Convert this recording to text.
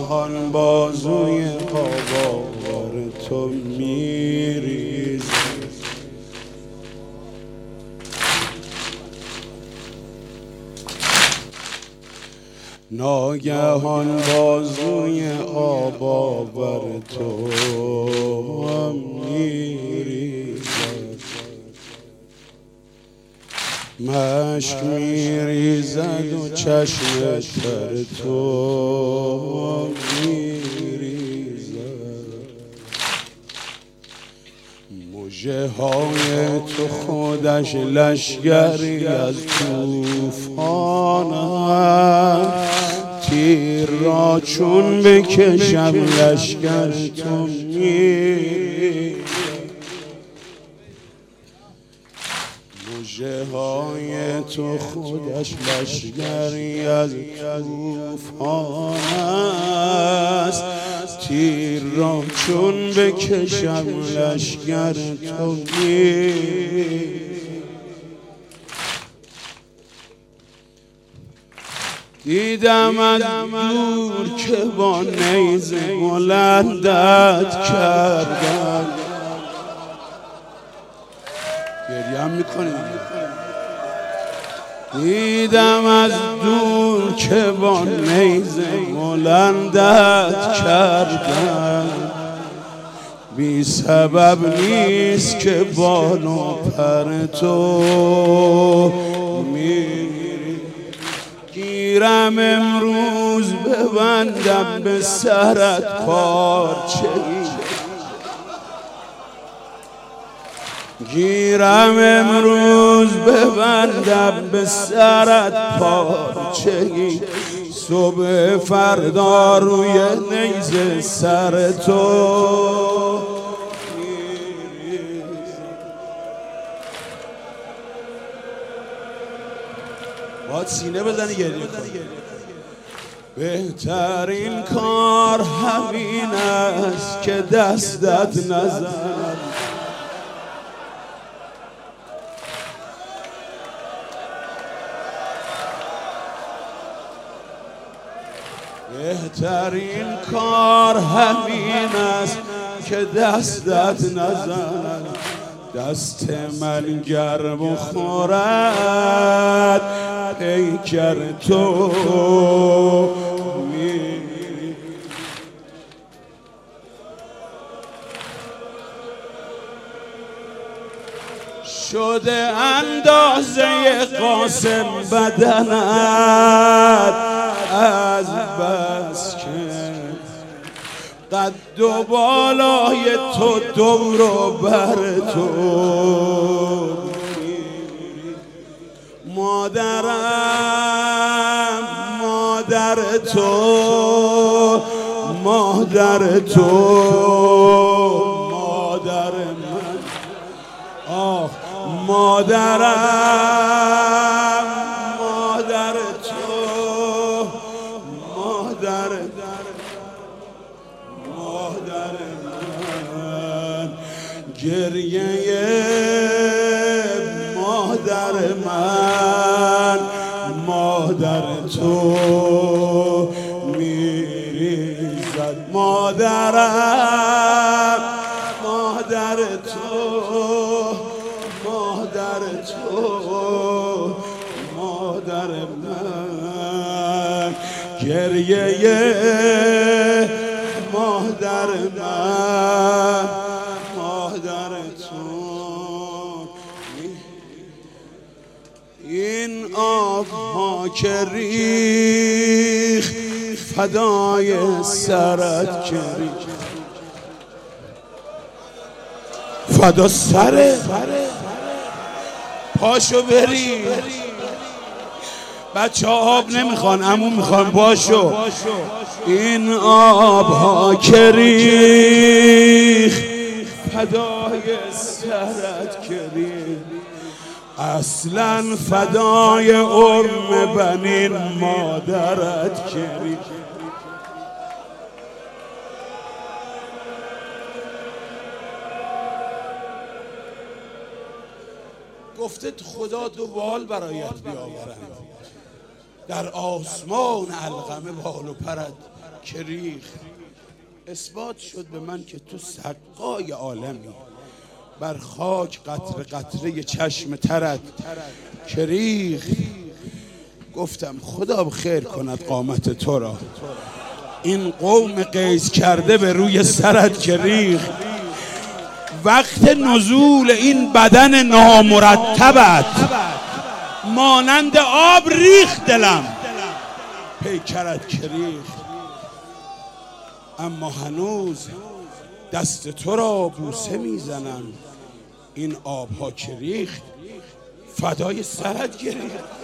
ناگهان بازوی آباور تو میریزد، ناگهان بازوی آباور تو میریزد، مشک میریزد و چشم تر تو میریزد، مژه های تو خودش لشگری از طوفانم، تیر را چون بکشم لشگر تو میریزد، مژه های تو خودش لشگری از طوفان است، تیر را چون بکشم لشگر تو میریزد، دیدم از دور که با نیزه بلندت کردم، گریه هم میکنی، دیدم از دور که با نیزه بلندت کردم، بی سبب نیست که بال و پر تو میریزد، گیرم امروز ببندم به سرت پارچه‌ای، گیرم امروز ببندم به سرت پارچه‌ای، صبح فردا روی نیزه سر تو باید سینه بزنی گریه کنی. بهترین کار همین است که دستت نزن، بهترین کار همین است که دستت نزن، دست من گرم خورد پیکر تو شده اندازه قاسم بدنت از بس که قد و بالای تو دور و بر تو، مادرم مادر تو، مادر تو، مادر من، آه مادرم مادر تو، مادر من، گریه مادر من، مادر تو میریزد، مادرم مادر تو، مادر تو، مادر من، گریه مادر من، مادر تو، این آبها که ریخت فدای سرت که ریخت، فدا سره پاشو بری، بچه آب نمیخوان عمو میخوان، باشو این آبها که ریخت فدای سرت که ریخت، اصلا فدای ام بنین مادرت که ریخت، گفته خدا دو بال برایت بیاورم، در آسمان علقمه بال و پرد که ریخ. اثبات شد به من که تو سقای عالمی، بر خاک قطره قطره چشم ترت که ریخ. گفتم خدا خیر کند قامت تو را، این قوم قیس کرده به روی سرت که ریخ. وقت نزول این بدن نامرتبت، مانند آب ریخت دلم پیکرت که ریخ. اما هنوز دست تو را بوسه میزنم، این آبها که ریخت فدای سرت گریخت.